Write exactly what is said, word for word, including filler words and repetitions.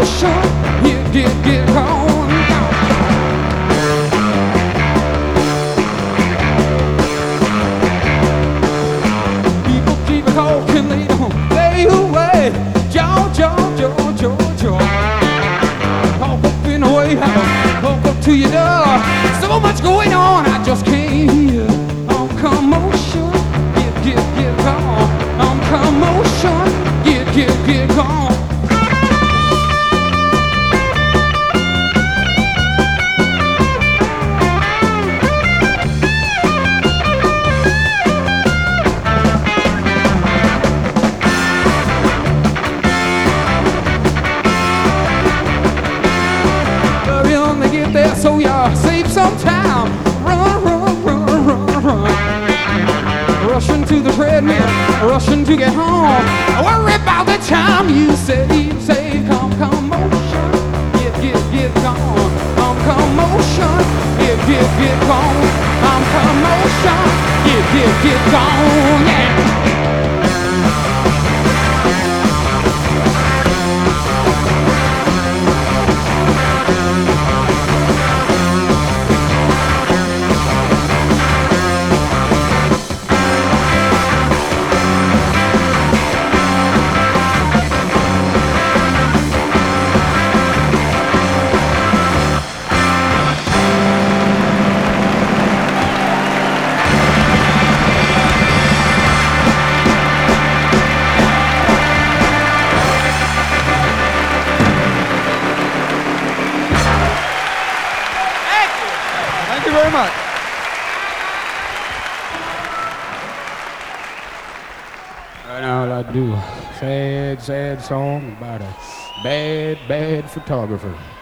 motion. Get, get, get gone. People keep talking, they don't lay away. Jaw, jaw, jaw, jaw, jaw. Talk up in the way house, talk up to your door. So much going on, I just can't hear. I'm commotion. Get, get, get gone. I'm commotion. Get, get, get gone. So y'all save some time. Run, run, run, run, run. Rushing to the treadmill, rushing to get home. Worry about the time you save, save. Come, commotion. Get, get, get gone. I'm commotion. Get, get, get gone. I'm commotion. Get, get, get gone. Yeah. Thank you very much. Right now, all I do, sad, sad song about a bad, bad photographer.